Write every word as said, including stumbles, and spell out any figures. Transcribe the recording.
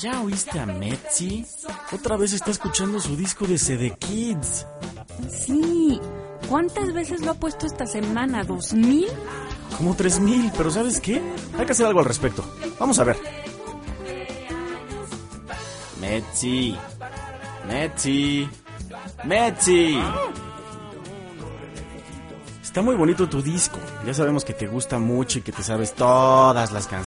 ¿Ya oíste a Metzi? Otra vez está escuchando su disco de C D Kids. Sí. ¿Cuántas veces lo ha puesto esta semana? ¿Dos mil? Como tres mil, pero ¿sabes qué? Hay que hacer algo al respecto. Vamos a ver. Metzi. Metzi. Metzi. Está muy bonito tu disco. Ya sabemos que te gusta mucho y que te sabes todas las canciones.